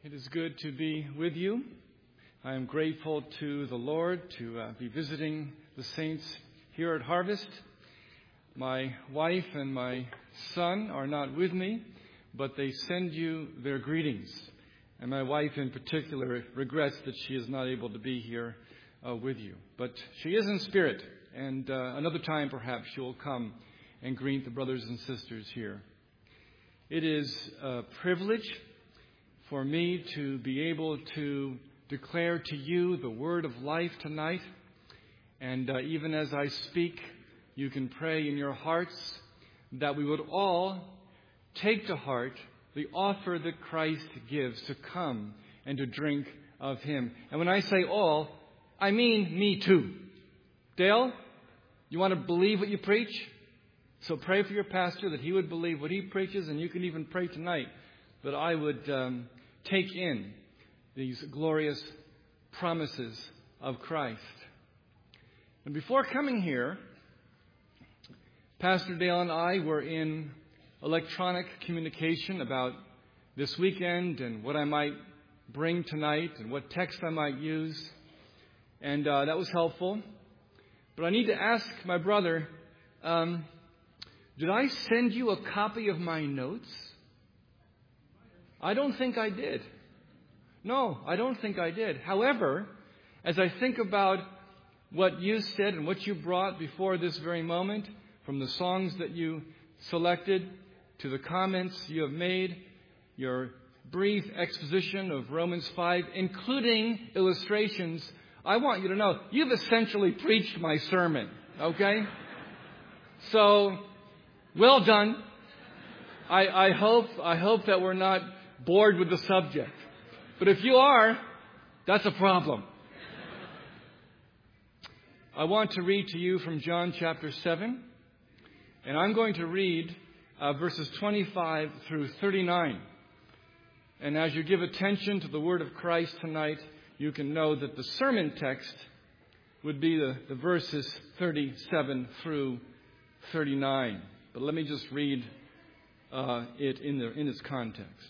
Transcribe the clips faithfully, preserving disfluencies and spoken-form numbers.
It is good to be with you. I am grateful to the Lord to uh, be visiting the saints here at Harvest. My wife and my son are not with me, but they send you their greetings. And my wife in particular regrets that she is not able to be here uh, with you. But she is in spirit, and uh, another time perhaps she will come and greet the brothers and sisters here. It is a privilege for me to be able to declare to you the word of life tonight. And uh, even as I speak, you can pray in your hearts that we would all take to heart the offer that Christ gives to come and to drink of Him. And when I say all, I mean me too. Dale, you want to believe what you preach? So pray for your pastor that he would believe what he preaches, and you can even pray tonight that I would um, take in these glorious promises of Christ. And before coming here, Pastor Dale and I were in electronic communication about this weekend and what I might bring tonight and what text I might use. And uh, that was helpful. But I need to ask my brother, um, did I send you a copy of my notes? I don't think I did. No, I don't think I did. However, as I think about what you said and what you brought before this very moment, from the songs that you selected to the comments you have made, your brief exposition of Romans five, including illustrations, I want you to know you've essentially preached my sermon, okay? So, well done. I, I hope I hope that we're not bored with the subject. But if you are, that's a problem. I want to read to you from John chapter seven. And I'm going to read uh, verses twenty-five through thirty-nine. And as you give attention to the word of Christ tonight, you can know that the sermon text would be the, the verses thirty-seven through thirty-nine. But let me just read uh, it in, the, in its context.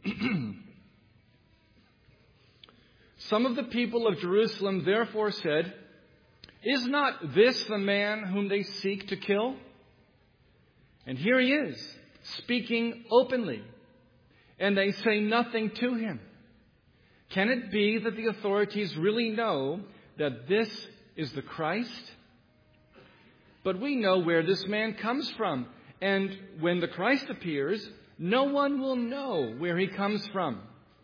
Some of the people of Jerusalem therefore said, "Is not this the man whom they seek to kill? And here he is, speaking openly, and they say nothing to him. Can it be that the authorities really know that this is the Christ? But we know where this man comes from, and when the Christ appears, no one will know where he comes from."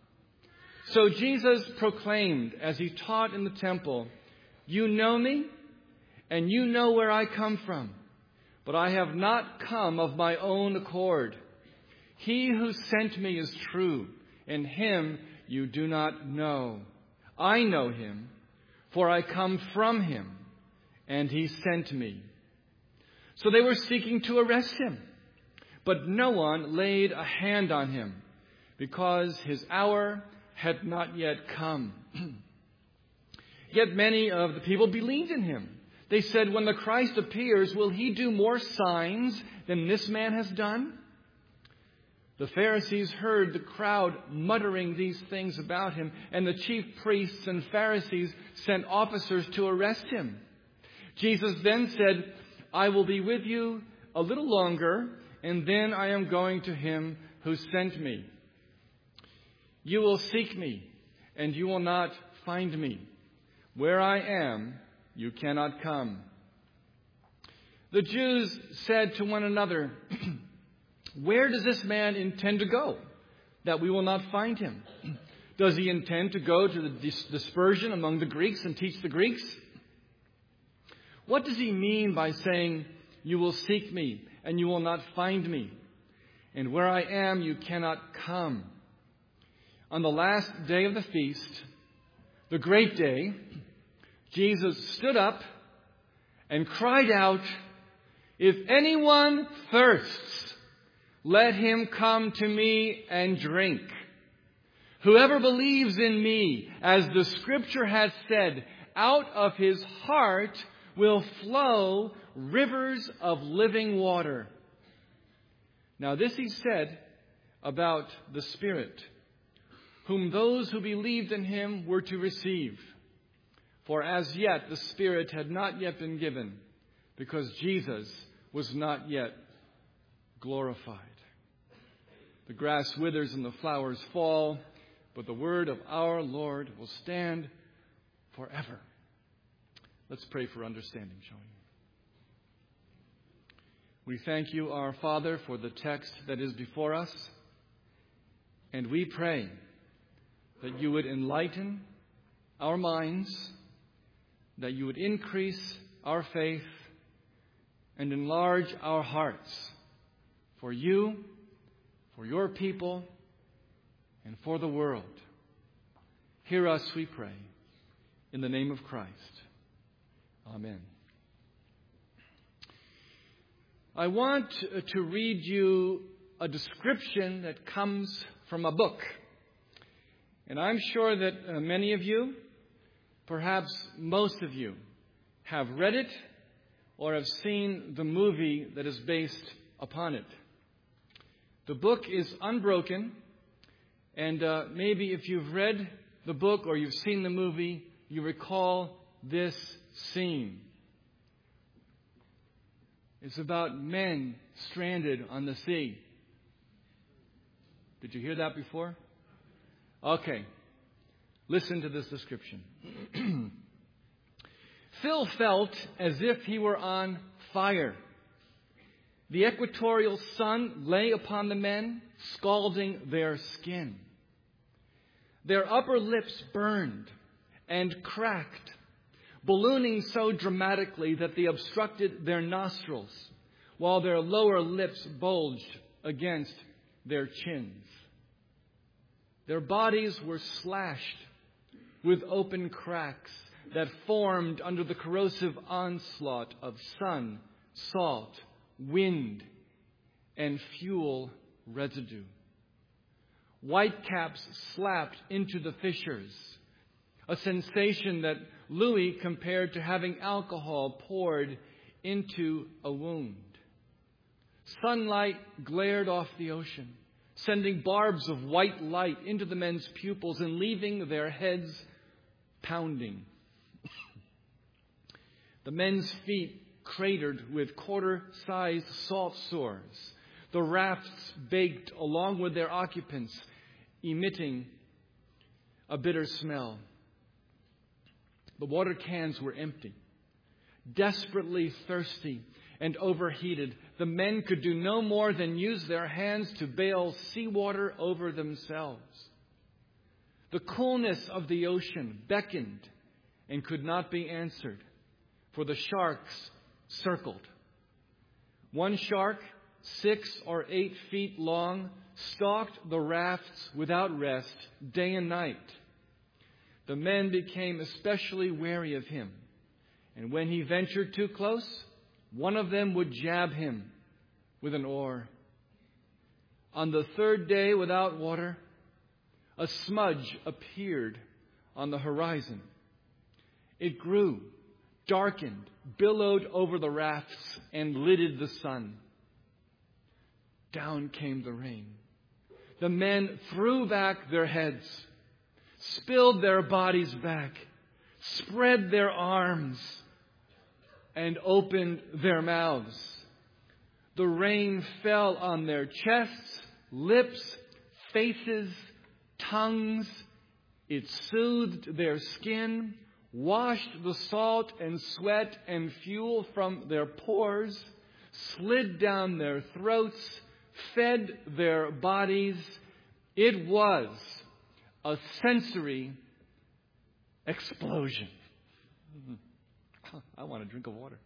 So Jesus proclaimed as he taught in the temple, "You know me, and you know where I come from. But I have not come of my own accord. He who sent me is true, and him you do not know. I know him, for I come from him, and he sent me." So they were seeking to arrest him, but no one laid a hand on him, because his hour had not yet come. Yet many of the people believed in him. They said, "When the Christ appears, will he do more signs than this man has done?" The Pharisees heard the crowd muttering these things about him, and the chief priests and Pharisees sent officers to arrest him. Jesus then said, "I will be with you a little longer, and then I am going to him who sent me. You will seek me, and you will not find me. Where I am, you cannot come." The Jews said to one another, "Where does this man intend to go, that we will not find him? Does he intend to go to the dis- dispersion among the Greeks and teach the Greeks? What does he mean by saying, 'You will seek me, and you will not find me, and where I am, you cannot come'?" On the last day of the feast, the great day, Jesus stood up and cried out, "If anyone thirsts, let him come to me and drink. Whoever believes in me, as the scripture has said, out of his heart will flow rivers of living water." Now this he said about the Spirit, whom those who believed in him were to receive. For as yet the Spirit had not yet been given, because Jesus was not yet glorified. The grass withers and the flowers fall, but the word of our Lord will stand forever. Let's pray for understanding, shall we? We thank you, our Father, for the text that is before us, and we pray that you would enlighten our minds, that you would increase our faith, and enlarge our hearts for you, for your people, and for the world. Hear us, we pray, in the name of Christ. Amen. I want to read you a description that comes from a book. And I'm sure that uh, many of you, perhaps most of you, have read it or have seen the movie that is based upon it. The book is Unbroken, and uh, maybe if you've read the book or you've seen the movie, you recall this scene. It's about men stranded on the sea. Did you hear that before? Okay. Listen to this description. Phil felt as if he were on fire. The equatorial sun lay upon the men, scalding their skin. Their upper lips burned and cracked, ballooning so dramatically that they obstructed their nostrils, while their lower lips bulged against their chins. Their bodies were slashed with open cracks that formed under the corrosive onslaught of sun, salt, wind, and fuel residue. Whitecaps slapped into the fissures, a sensation that Louis compared to having alcohol poured into a wound. Sunlight glared off the ocean, sending barbs of white light into the men's pupils and leaving their heads pounding. The men's feet cratered with quarter-sized salt sores, the rafts baked along with their occupants, emitting a bitter smell. The water cans were empty. Desperately thirsty and overheated, the men could do no more than use their hands to bail seawater over themselves. The coolness of the ocean beckoned and could not be answered, for the sharks circled. One shark, six or eight feet long, stalked the rafts without rest, day and night. The men became especially wary of him, and when he ventured too close, one of them would jab him with an oar. On the third day without water, a smudge appeared on the horizon. It grew, darkened, billowed over the rafts, and lidded the sun. Down came the rain. The men threw back their heads, spilled their bodies back, spread their arms, and opened their mouths. The rain fell on their chests, lips, faces, tongues. It soothed their skin, washed the salt and sweat and fuel from their pores, slid down their throats, fed their bodies. It was a sensory explosion. I want a drink of water.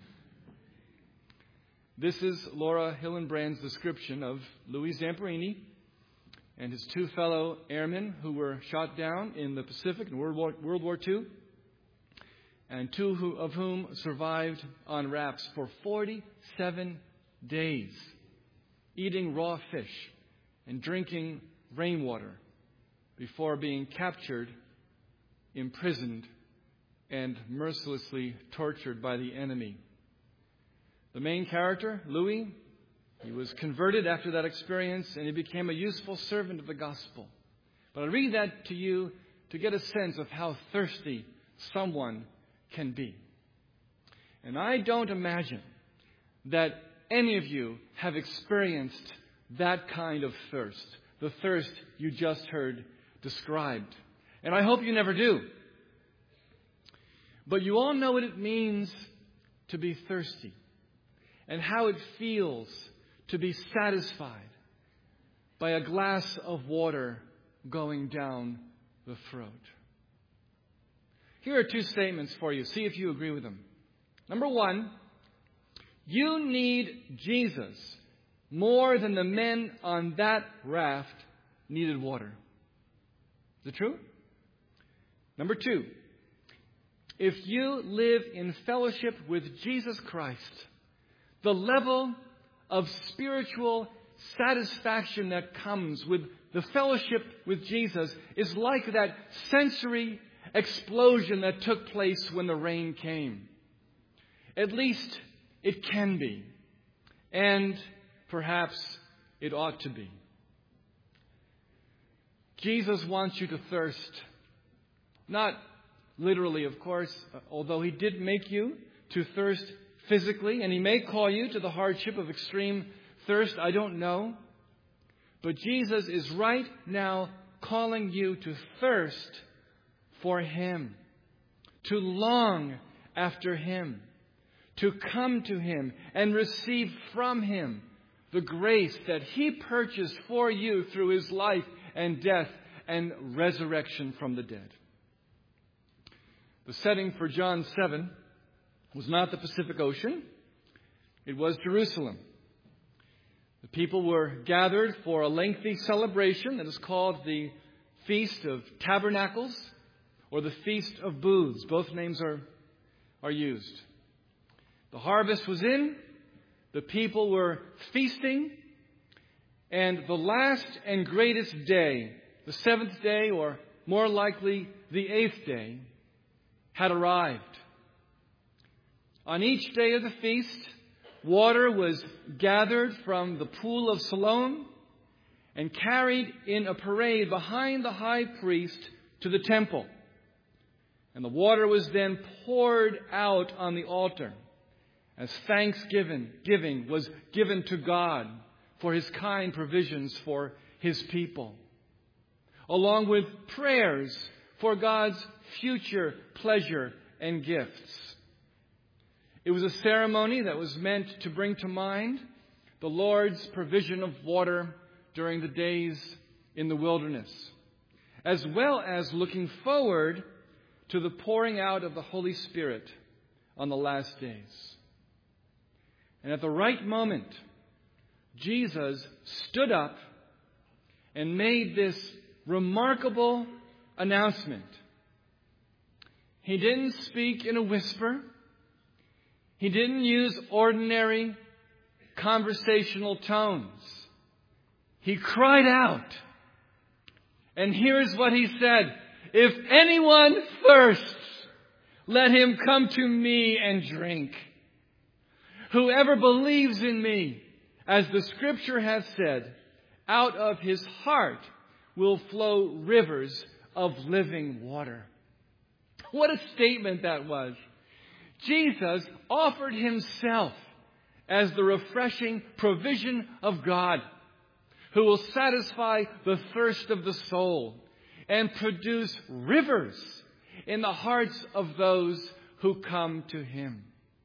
This is Laura Hillenbrand's description of Louis Zamperini and his two fellow airmen who were shot down in the Pacific in World War, World War Two, and two who, of whom survived on rafts for forty-seven days, eating raw fish and drinking rainwater before being captured, imprisoned, and mercilessly tortured by the enemy. The main character, Louis, he was converted after that experience, and he became a useful servant of the gospel, But I read that to you to get a sense of how thirsty someone can be. And I don't imagine that any of you have experienced that kind of thirst, the thirst you just heard described. And I hope you never do. But you all know what it means to be thirsty and how it feels to be satisfied by a glass of water going down the throat. Here are two statements for you. See if you agree with them. Number one, you need Jesus more than the men on that raft needed water. Is it true? Number two, if you live in fellowship with Jesus Christ, the level of spiritual satisfaction that comes with the fellowship with Jesus is like that sensory explosion that took place when the rain came. At least it can be. And perhaps it ought to be. Jesus wants you to thirst. Not literally, of course, although He did make you to thirst physically, and He may call you to the hardship of extreme thirst, I don't know. But Jesus is right now calling you to thirst for Him, to long after Him, to come to Him and receive from Him the grace that He purchased for you through His life and death and resurrection from the dead. The setting for John seven was not the Pacific Ocean. It was Jerusalem. The people were gathered for a lengthy celebration that is called the Feast of Tabernacles or the Feast of Booths. Both names are, are used. The harvest was in. The people were feasting. And the last and greatest day, the seventh day, or more likely the eighth day, had arrived. On each day of the feast, water was gathered from the pool of Siloam and carried in a parade behind the high priest to the temple. And the water was then poured out on the altar as thanksgiving giving was given to God for His kind provisions for His people, along with prayers for God's future pleasure and gifts. It was a ceremony that was meant to bring to mind the Lord's provision of water during the days in the wilderness, as well as looking forward to the pouring out of the Holy Spirit on the last days. And at the right moment, Jesus stood up and made this remarkable announcement. He didn't speak in a whisper. He didn't use ordinary conversational tones. He cried out. And here's what He said. If anyone thirsts, let him come to me and drink. Whoever believes in me, as the Scripture has said, out of his heart will flow rivers of living water. What a statement that was. Jesus offered Himself as the refreshing provision of God, who will satisfy the thirst of the soul and produce rivers in the hearts of those who come to Him.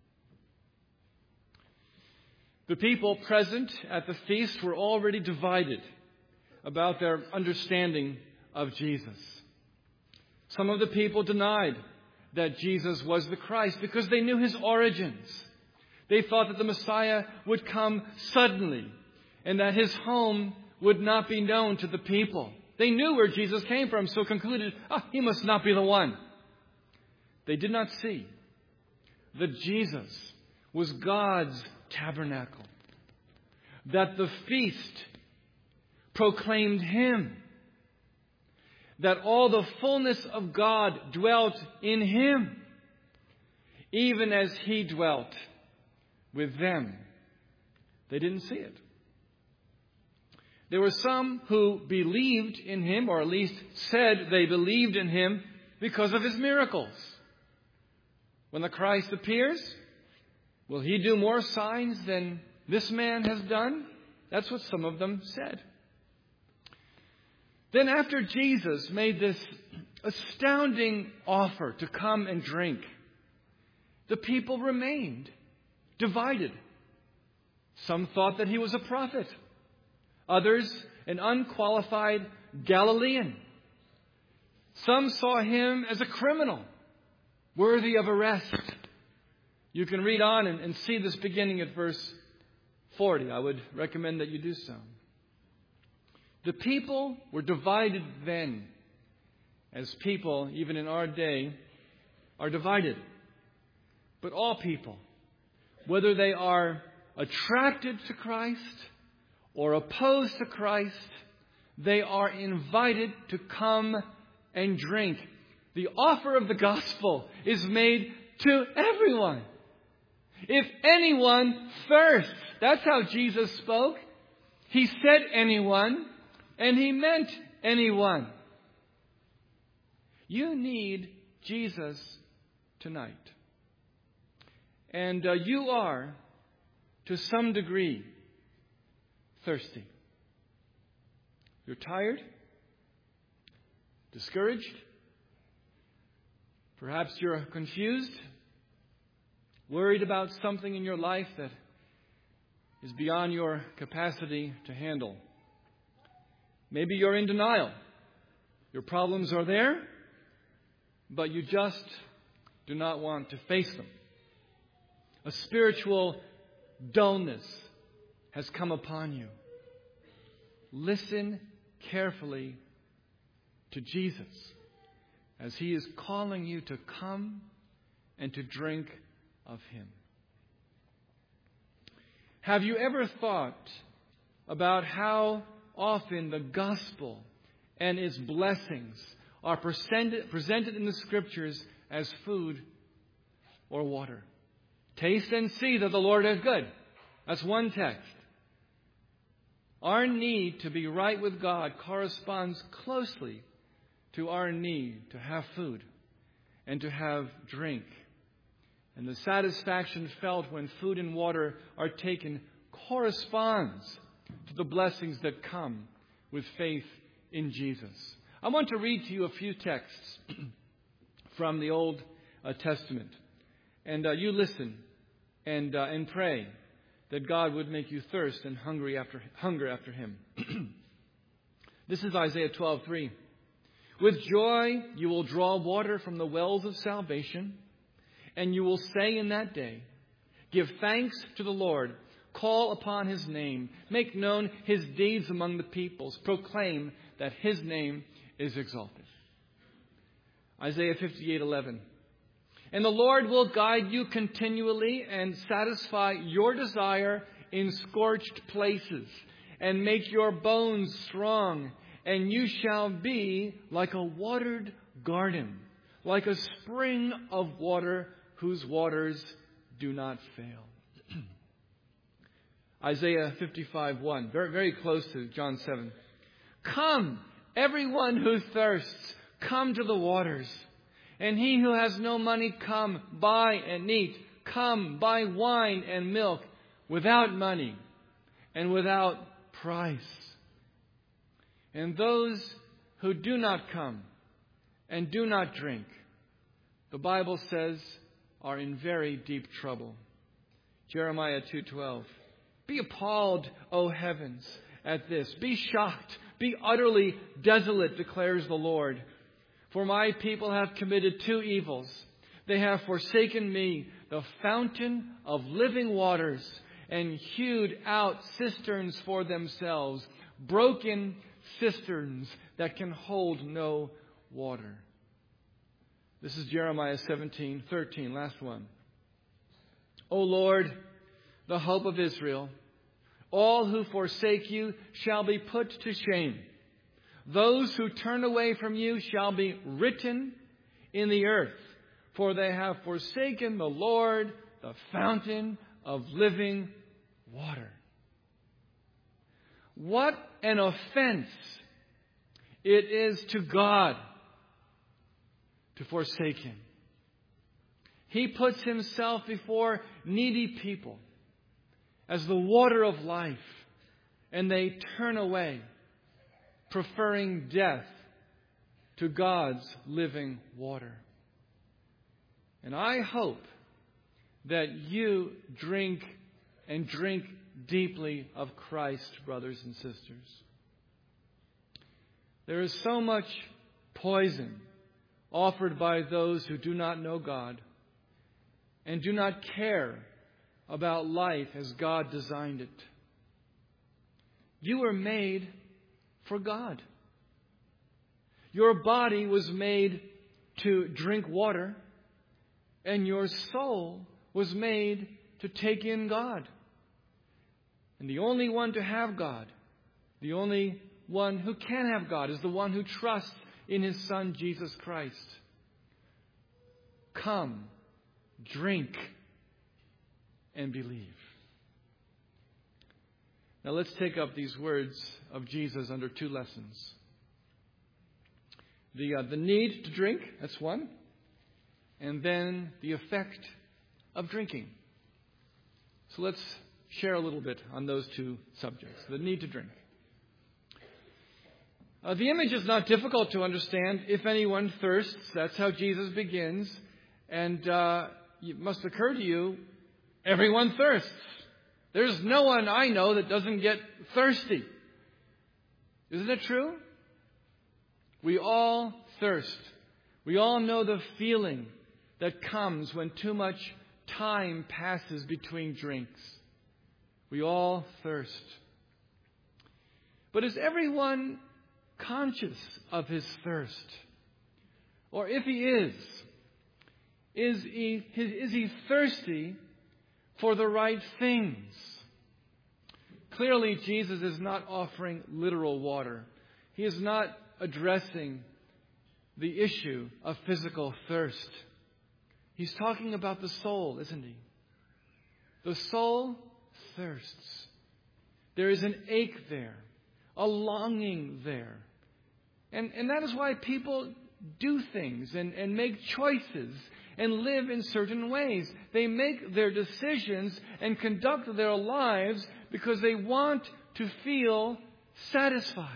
The people present at the feast were already divided about their understanding of Jesus. Some of the people denied that Jesus was the Christ because they knew His origins. They thought that the Messiah would come suddenly and that His home would not be known to the people. They knew where Jesus came from, so concluded, oh, He must not be the one. They did not see that Jesus was God's tabernacle, that the feast proclaimed Him, that all the fullness of God dwelt in Him, even as He dwelt with them. They didn't see it. There were some who believed in him, or at least said they believed in him because of his miracles. When the Christ appears, will he do more signs than this man has done? That's what some of them said. Then after Jesus made this astounding offer to come and drink, the people remained divided. Some thought that he was a prophet. Others, an unqualified Galilean. Some saw him as a criminal, worthy of arrest. You can read on and, and see this beginning at verse forty. I would recommend that you do so. The people were divided then, as people, even in our day, are divided. But all people, whether they are attracted to Christ or opposed to Christ, they are invited to come and drink. The offer of the gospel is made to everyone. If anyone thirsts, that's how Jesus spoke. He said anyone, and he meant anyone. You need Jesus tonight. And uh, you are, to some degree, thirsty. You're tired, discouraged. Perhaps you're confused, worried about something in your life that is beyond your capacity to handle. Maybe you're in denial. Your problems are there, but you just do not want to face them. A spiritual dullness has come upon you. Listen carefully to Jesus as he is calling you to come and to drink of him. Have you ever thought about how often the gospel and its blessings are presented, presented in the Scriptures as food or water? Taste and see that the Lord is good. That's one text. Our need to be right with God corresponds closely to our need to have food and to have drink. And the satisfaction felt when food and water are taken corresponds to the blessings that come with faith in Jesus. I want to read to you a few texts from the Old uh, Testament. And uh, you listen and uh, and pray that God would make you thirst and hungry after hunger after him. This is Isaiah twelve three. With joy you will draw water from the wells of salvation, and you will say in that day, give thanks to the Lord, call upon his name, make known his deeds among the peoples, proclaim that his name is exalted. Isaiah fifty-eight eleven. And the Lord will guide you continually and satisfy your desire in scorched places and make your bones strong. And you shall be like a watered garden, like a spring of water whose waters do not fail. Isaiah fifty-five one, very, very close to John seven. Come, everyone who thirsts, come to the waters. And he who has no money, come, buy and eat. Come, buy wine and milk without money and without price. And those who do not come and do not drink, the Bible says, are in very deep trouble. Jeremiah two twelve. Be appalled, O heavens, at this. Be shocked. Be utterly desolate, declares the Lord. For my people have committed two evils. They have forsaken me, the fountain of living waters, and hewed out cisterns for themselves, broken cisterns that can hold no water. This is Jeremiah seventeen thirteen, last one. O Lord, the hope of Israel, all who forsake you shall be put to shame. Those who turn away from you shall be written in the earth, for they have forsaken the Lord, the fountain of living water. What an offense it is to God to forsake Him. He puts Himself before needy people as the water of life, and they turn away, preferring death to God's living water. And I hope that you drink and drink deeply of Christ, brothers and sisters. There is so much poison offered by those who do not know God and do not care about life as God designed it. You were made for God. Your body was made to drink water, and your soul was made to take in God. And the only one to have God, the only one who can have God, is the one who trusts in His Son, Jesus Christ. Come, drink, and believe. Now let's take up these words of Jesus under two lessons. The, uh, the need to drink, that's one. And then the effect of drinking. So let's share a little bit on those two subjects. The need to drink. Uh, the image is not difficult to understand. If anyone thirsts, that's how Jesus begins. And uh, it must occur to you, everyone thirsts. There's no one I know that doesn't get thirsty. Isn't it true? We all thirst. We all know the feeling that comes when too much time passes between drinks. We all thirst. But is everyone conscious of his thirst? Or if he is, is he, is he thirsty for the right things? Clearly, Jesus is not offering literal water. He is not addressing the issue of physical thirst. He's talking about the soul, isn't he? The soul thirsts. There is an ache there, a longing there. And, and that is why people do things and, and make choices and live in certain ways. They make their decisions and conduct their lives because they want to feel satisfied.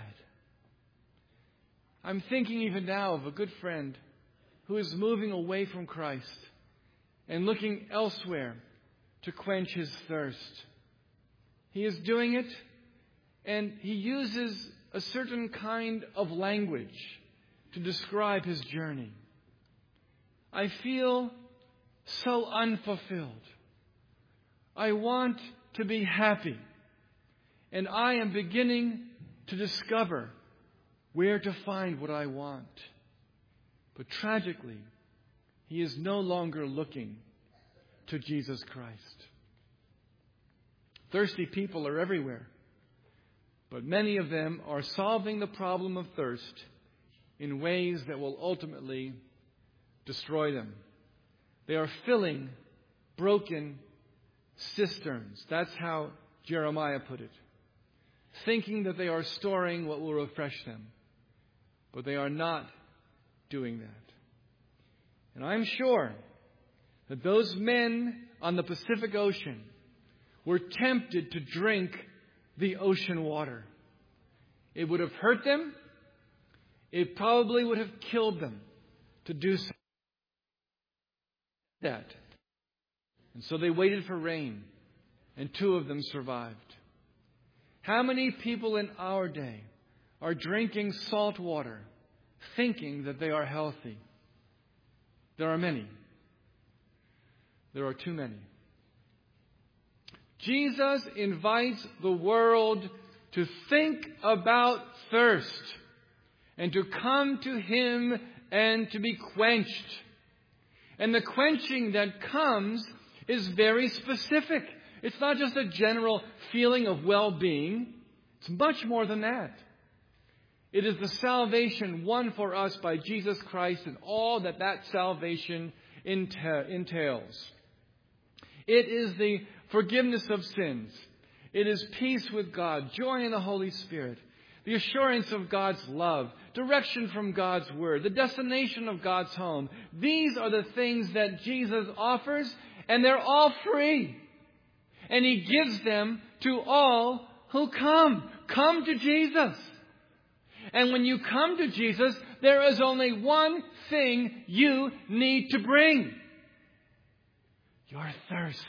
I'm thinking even now of a good friend who is moving away from Christ and looking elsewhere to quench his thirst. He is doing it, and he uses a certain kind of language to describe his journey. I feel so unfulfilled. I want to be happy, and I am beginning to discover where to find what I want. But tragically, he is no longer looking to Jesus Christ. Thirsty people are everywhere, but many of them are solving the problem of thirst in ways that will ultimately destroy them. They are filling broken cisterns. That's how Jeremiah put it. Thinking that they are storing what will refresh them. But they are not doing that. And I'm sure that those men on the Pacific Ocean were tempted to drink the ocean water. It would have hurt them. It probably would have killed them to do so. That. And so they waited for rain, and two of them survived. How many people in our day are drinking salt water, thinking that they are healthy? There are many. There are too many. Jesus invites the world to think about thirst and to come to Him and to be quenched. And the quenching that comes is very specific. It's not just a general feeling of well-being. It's much more than that. It is the salvation won for us by Jesus Christ and all that that salvation entails. It is the forgiveness of sins. It is peace with God, joy in the Holy Spirit, the assurance of God's love, direction from God's Word, the destination of God's home. These are the things that Jesus offers, and they're all free. And He gives them to all who come. Come to Jesus. And when you come to Jesus, there is only one thing you need to bring: your thirst.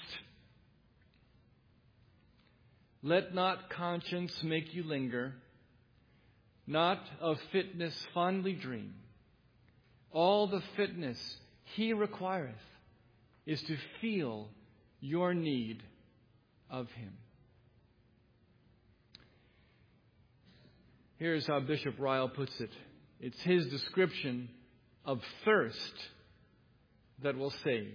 Let not conscience make you linger, not of fitness fondly dream. All the fitness He requireth is to feel your need of Him. Here's how Bishop Ryle puts it. It's his description of thirst that will save.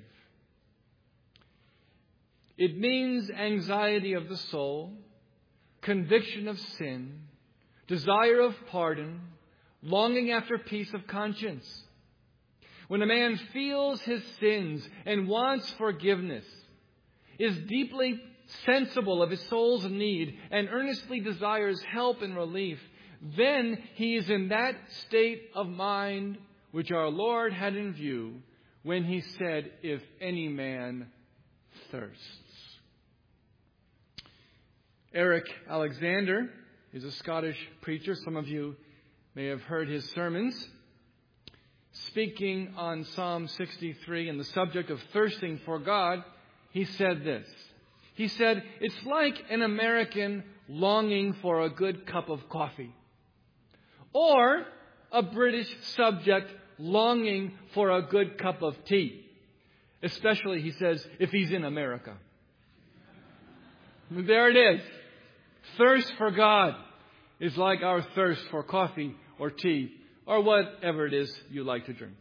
It means anxiety of the soul, conviction of sin, desire of pardon, longing after peace of conscience. When a man feels his sins and wants forgiveness, is deeply sensible of his soul's need, and earnestly desires help and relief, then he is in that state of mind which our Lord had in view when He said, "If any man thirsts." Eric Alexander is a Scottish preacher. Some of you may have heard his sermons. Speaking on Psalm sixty-three and the subject of thirsting for God, he said this. He said, "It's like an American longing for a good cup of coffee, or a British subject longing for a good cup of tea." Especially, he says, if he's in America. There it is. Thirst for God is like our thirst for coffee or tea or whatever it is you like to drink.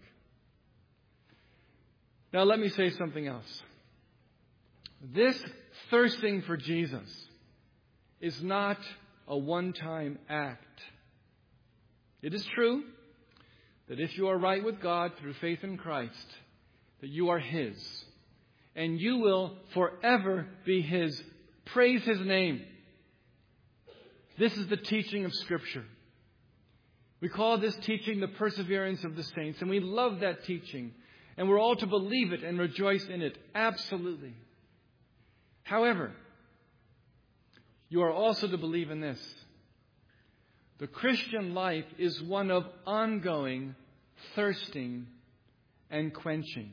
Now let me say something else. This thirsting for Jesus is not a one-time act. It is true that if you are right with God through faith in Christ, that you are His, and you will forever be His. Praise His name. This is the teaching of Scripture. We call this teaching the perseverance of the saints, and we love that teaching, and we're all to believe it and rejoice in it. Absolutely. However, you are also to believe in this. The Christian life is one of ongoing thirsting and quenching.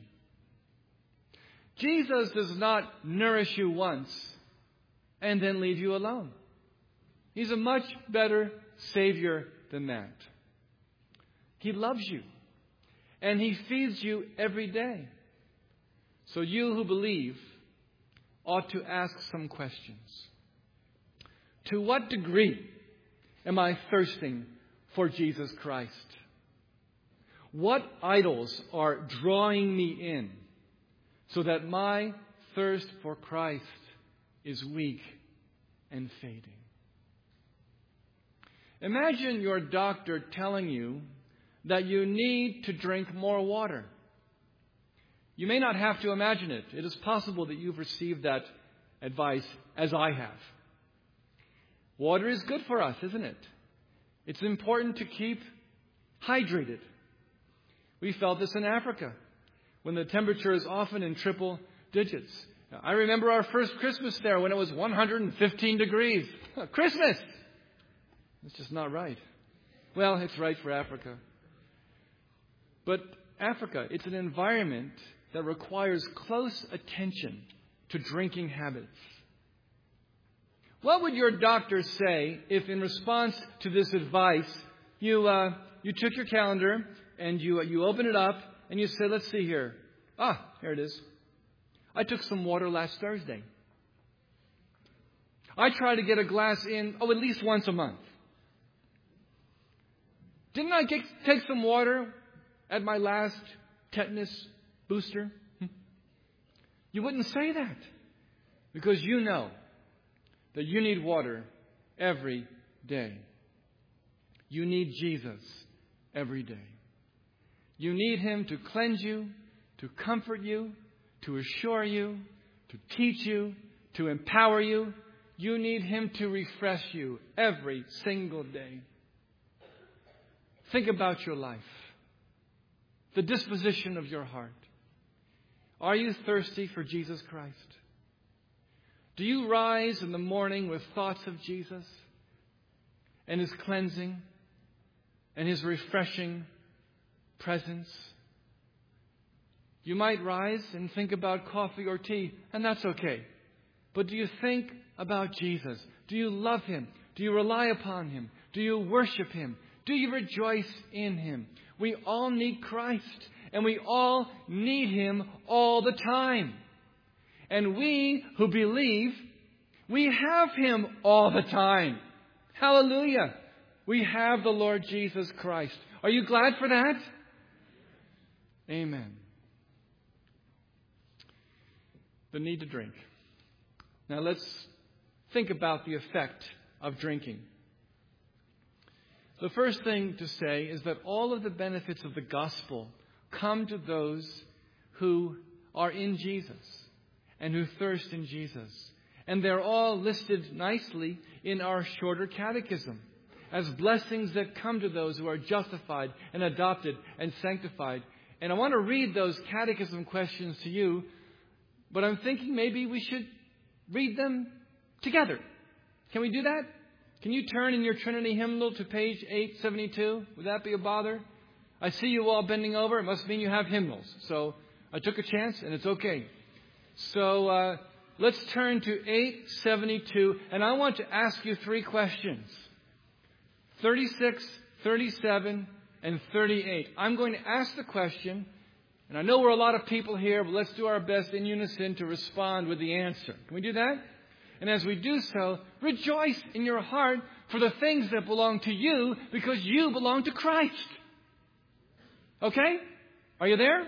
Jesus does not nourish you once and then leave you alone. He's a much better Savior than that. He loves you, and He feeds you every day. So you who believe ought to ask some questions. To what degree am I thirsting for Jesus Christ? What idols are drawing me in so that my thirst for Christ is weak and fading? Imagine your doctor telling you that you need to drink more water. You may not have to imagine it. It is possible that you've received that advice, as I have. Water is good for us, isn't it? It's important to keep hydrated. We felt this in Africa, when the temperature is often in triple digits. Now, I remember our first Christmas there when it was one hundred fifteen degrees. Christmas! It's just not right. Well, it's right for Africa. But Africa, it's an environment that requires close attention to drinking habits. What would your doctor say if, in response to this advice, you uh, you took your calendar and you uh, you open it up and you say, let's see here. Ah, here it is. I took some water last Thursday. I try to get a glass in, oh, at least once a month. Didn't I get, take some water at my last tetanus booster? Hmm? You wouldn't say that, because you know that you need water every day. You need Jesus every day. You need Him to cleanse you, to comfort you, to assure you, to teach you, to empower you. You need Him to refresh you every single day. Think about your life, the disposition of your heart. Are you thirsty for Jesus Christ? Do you rise in the morning with thoughts of Jesus and His cleansing and His refreshing presence? You might rise and think about coffee or tea, and that's okay. But do you think about Jesus? Do you love Him? Do you rely upon Him? Do you worship Him? Do you rejoice in Him? We all need Christ, and we all need Him all the time. And we who believe, we have Him all the time. Hallelujah. We have the Lord Jesus Christ. Are you glad for that? Amen. The need to drink. Now let's think about the effect of drinking. The first thing to say is that all of the benefits of the gospel come to those who are in Jesus and who thirst in Jesus. And they're all listed nicely in our shorter catechism as blessings that come to those who are justified and adopted and sanctified. And I want to read those catechism questions to you, but I'm thinking maybe we should read them together. Can we do that? Can you turn in your Trinity hymnal to page eight seventy-two? Would that be a bother? I see you all bending over. It must mean you have hymnals. So I took a chance, and it's okay. So uh, let's turn to eight seventy-two, and I want to ask you three questions. thirty-six, thirty-seven, and thirty-eight. I'm going to ask the question, and I know we're a lot of people here, but let's do our best in unison to respond with the answer. Can we do that? And as we do so, rejoice in your heart for the things that belong to you because you belong to Christ. Okay? Are you there?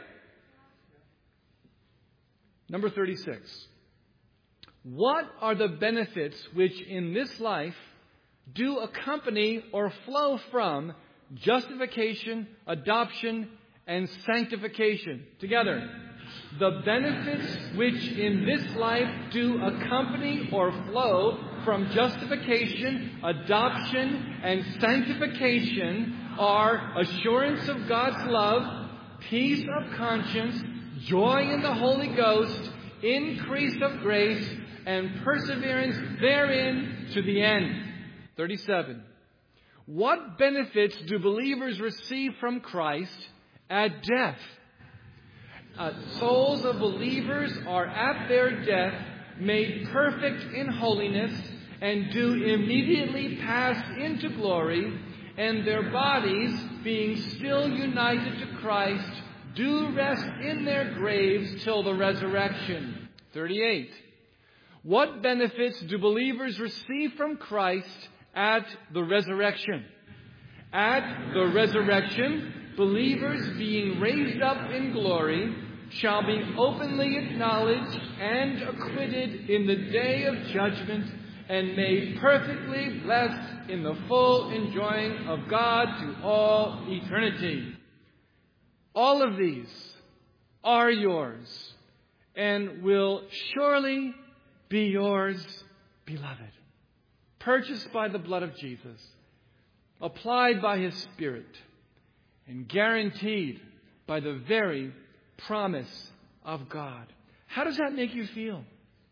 Number thirty-six. What are the benefits which in this life do accompany or flow from justification, adoption, and sanctification? Together. The benefits which in this life do accompany or flow from justification, adoption, and sanctification are assurance of God's love, peace of conscience, joy in the Holy Ghost, increase of grace, and perseverance therein to the end. thirty-seven. What benefits do believers receive from Christ at death? Uh, souls of believers are at their death made perfect in holiness and do immediately pass into glory, and their bodies, being still united to Christ, do rest in their graves till the resurrection. thirty-eight. What benefits do believers receive from Christ at the resurrection? At the resurrection, believers being raised up in glory shall be openly acknowledged and acquitted in the day of judgment and made perfectly blessed in the full enjoying of God to all eternity. All of these are yours and will surely be yours, beloved. Purchased by the blood of Jesus, applied by His Spirit, and guaranteed by the very promise of God. How does that make you feel?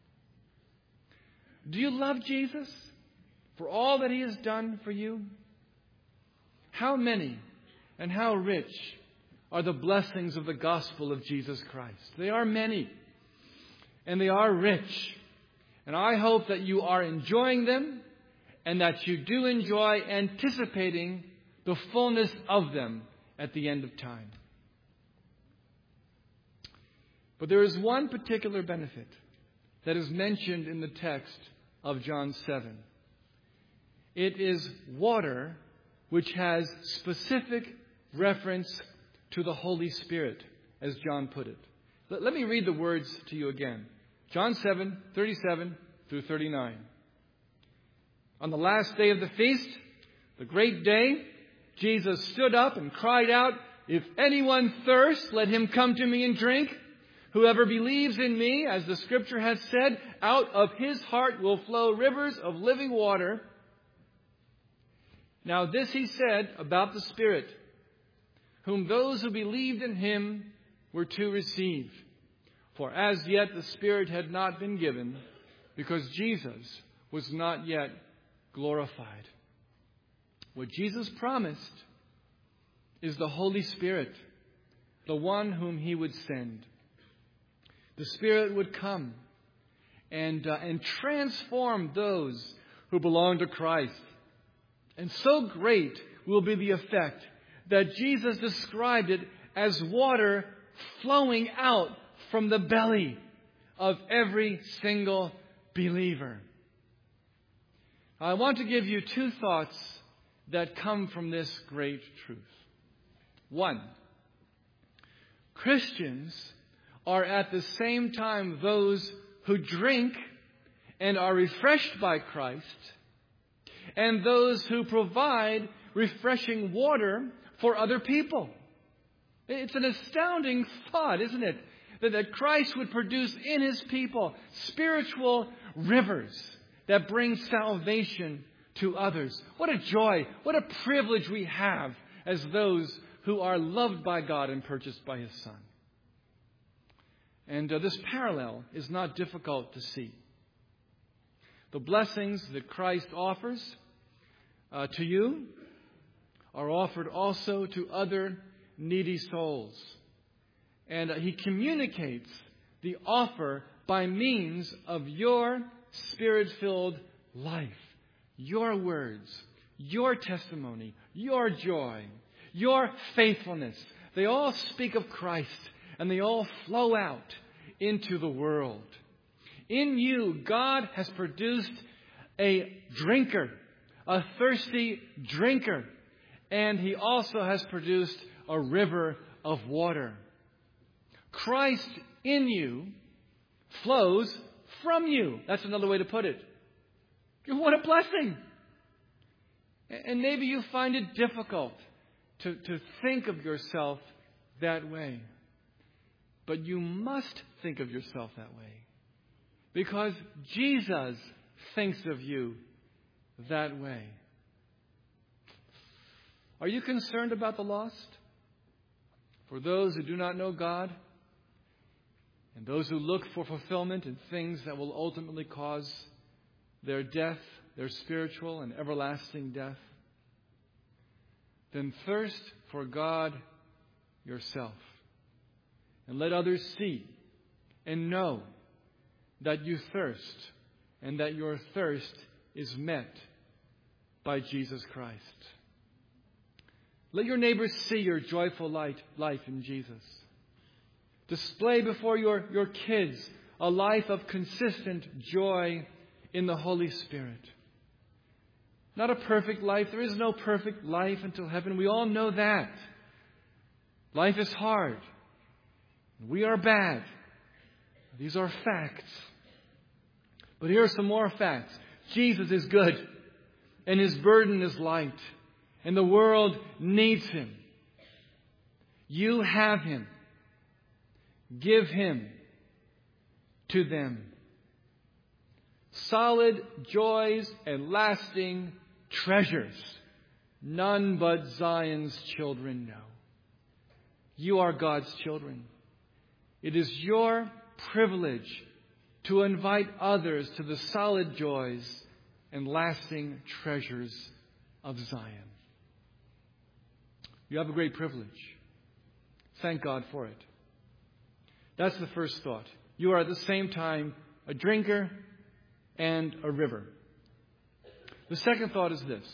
Do you love Jesus for all that He has done for you? How many and how rich are the blessings of the gospel of Jesus Christ? They are many, and they are rich. And I hope that you are enjoying them and that you do enjoy anticipating the fullness of them at the end of time. But there is one particular benefit that is mentioned in the text of John seven. It is water which has specific reference to the Holy Spirit, as John put it. Let, let me read the words to you again. John seven, thirty-seven through thirty-nine. On the last day of the feast, the great day, Jesus stood up and cried out, "If anyone thirsts, let him come to me and drink. Whoever believes in me, as the Scripture has said, out of his heart will flow rivers of living water. Now this he said about the Spirit, whom those who believed in him were to receive. For as yet the Spirit had not been given, because Jesus was not yet glorified. What Jesus promised is the Holy Spirit, the one whom he would send. The Spirit would come and, uh, and transform those who belong to Christ. And so great will be the effect that Jesus described it as water flowing out from the belly of every single believer. I want to give you two thoughts that come from this great truth. One, Christians are at the same time those who drink and are refreshed by Christ, and those who provide refreshing water for other people. It's an astounding thought, isn't it? That, that Christ would produce in his people spiritual rivers that bring salvation to others. What a joy, what a privilege we have as those who are loved by God and purchased by his Son. And uh, this parallel is not difficult to see. The blessings that Christ offers uh, to you are offered also to other needy souls. And uh, he communicates the offer by means of your Spirit-filled life, your words, your testimony, your joy, your faithfulness. They all speak of Christ, and they all flow out into the world. In you, God has produced a drinker, a thirsty drinker, and he also has produced a river of water. Christ in you flows from you. That's another way to put it. What a blessing! And maybe you find it difficult to, to think of yourself that way. But you must think of yourself that way. Because Jesus thinks of you that way. Are you concerned about the lost? For those who do not know God, and those who look for fulfillment in things that will ultimately cause their death, their spiritual and everlasting death, then thirst for God yourself. And let others see and know that you thirst, and that your thirst is met by Jesus Christ. Let your neighbors see your joyful light, life in Jesus. Display before your, your kids a life of consistent joy in the Holy Spirit. Not a perfect life. There is no perfect life until heaven. We all know that. Life is hard. We are bad. These are facts. But here are some more facts. Jesus is good, and his burden is light, and the world needs him. You have him. Give him to them. Solid joys and lasting treasures, none but Zion's children know. You are God's children. It is your privilege to invite others to the solid joys and lasting treasures of Zion. You have a great privilege. Thank God for it. That's the first thought. You are at the same time a drinker and a river. The second thought is this.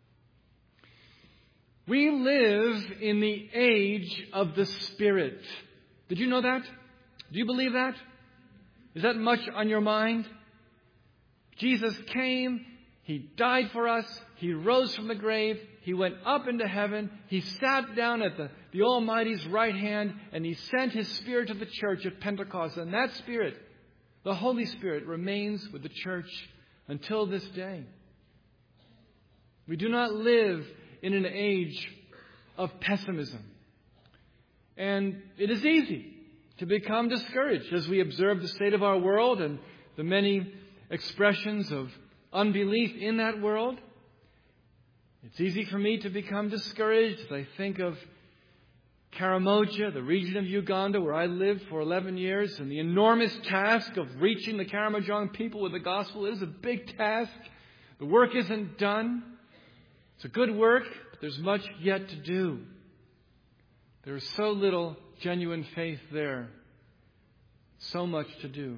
We live in the age of the Spirit. Did you know that? Do you believe that? Is that much on your mind? Jesus came. He died for us. He rose from the grave. He went up into heaven. He sat down at the, the Almighty's right hand, and he sent his Spirit to the church at Pentecost. And that Spirit, the Holy Spirit, remains with the church until this day. We do not live in an age of pessimism. And it is easy to become discouraged as we observe the state of our world and the many expressions of unbelief in that world. It's easy for me to become discouraged as I think of Karamoja, the region of Uganda where I lived for eleven years, and the enormous task of reaching the Karamojong people with the gospel. It is a big task. The work isn't done. It's a good work, but there's much yet to do. There is so little genuine faith there. So much to do.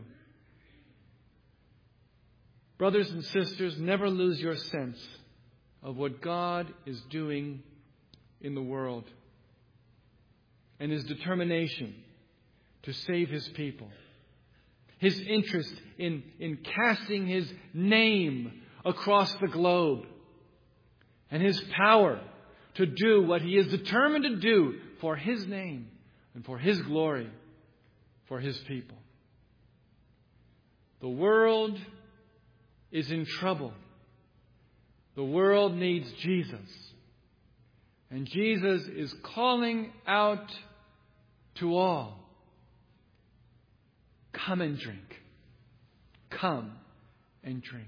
Brothers and sisters, never lose your sense of what God is doing in the world and His determination to save His people. His interest in, in casting His name across the globe. And His power to do what He is determined to do for His name and for His glory, for His people. The world is in trouble. The world needs Jesus. And Jesus is calling out to all. Come and drink. Come and drink.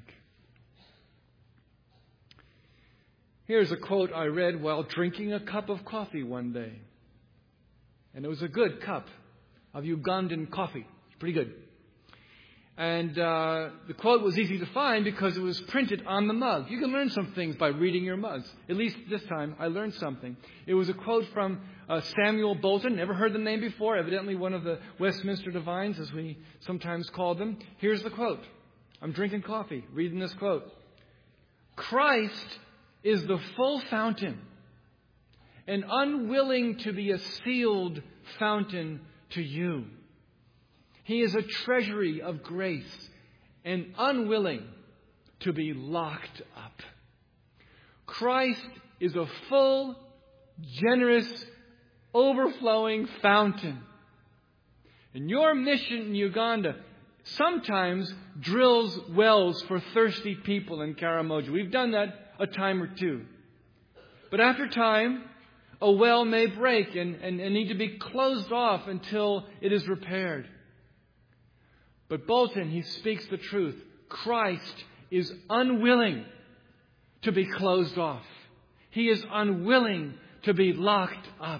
Here's a quote I read while drinking a cup of coffee one day. And it was a good cup of Ugandan coffee. It's pretty good. And uh, the quote was easy to find because it was printed on the mug. You can learn some things by reading your mugs. At least this time I learned something. It was a quote from uh, Samuel Bolton. Never heard the name before. Evidently one of the Westminster Divines, as we sometimes call them. Here's the quote. I'm drinking coffee, reading this quote. Christ is the full fountain, and unwilling to be a sealed fountain to you. He is a treasury of grace and unwilling to be locked up. Christ is a full, generous, overflowing fountain. And your mission in Uganda sometimes drills wells for thirsty people in Karamoja. We've done that a time or two. But after time, a well may break and, and, and need to be closed off until it is repaired. But Bolton, he speaks the truth. Christ is unwilling to be closed off. He is unwilling to be locked up.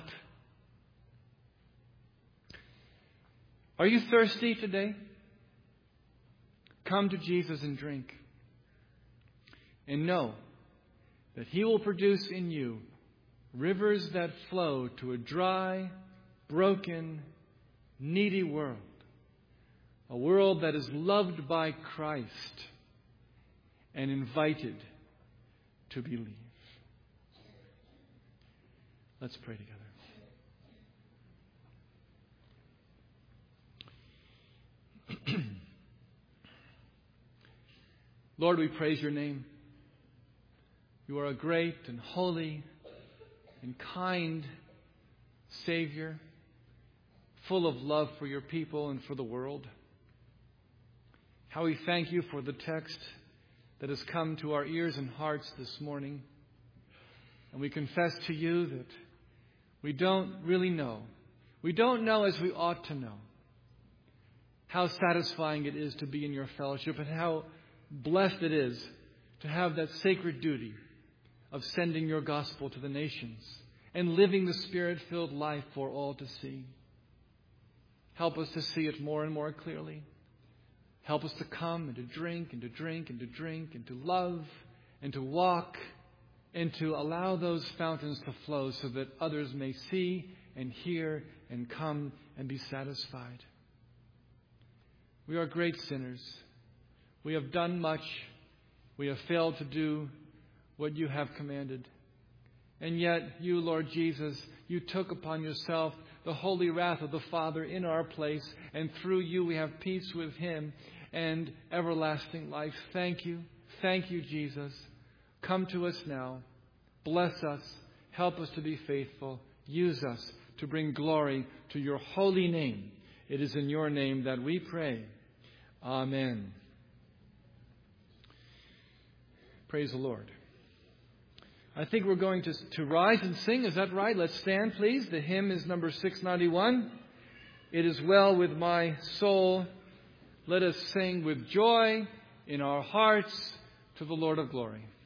Are you thirsty today? Come to Jesus and drink. And know that He will produce in you rivers that flow to a dry, broken, needy world. A world that is loved by Christ and invited to believe. Let's pray together. Lord, we praise Your name. You are a great and holy and kind Savior, full of love for Your people and for the world. How we thank You for the text that has come to our ears and hearts this morning. And we confess to You that we don't really know. We don't know as we ought to know how satisfying it is to be in Your fellowship and how blessed it is to have that sacred duty of sending Your gospel to the nations and living the Spirit-filled life for all to see. Help us to see it more and more clearly. Help us to come and to drink and to drink and to drink and to love and to walk and to allow those fountains to flow so that others may see and hear and come and be satisfied. We are great sinners. We have done much. We have failed to do what You have commanded. And yet You, Lord Jesus, You took upon Yourself the holy wrath of the Father in our place, and through You we have peace with Him and everlasting life. Thank You. Thank You, Jesus. Come to us now. Bless us. Help us to be faithful. Use us to bring glory to Your holy name. It is in Your name that we pray. Amen. Praise the Lord. I think we're going to, to rise and sing. Is that right? Let's stand, please. The hymn is number six ninety-one. It is well with my soul. Let us sing with joy in our hearts to the Lord of glory.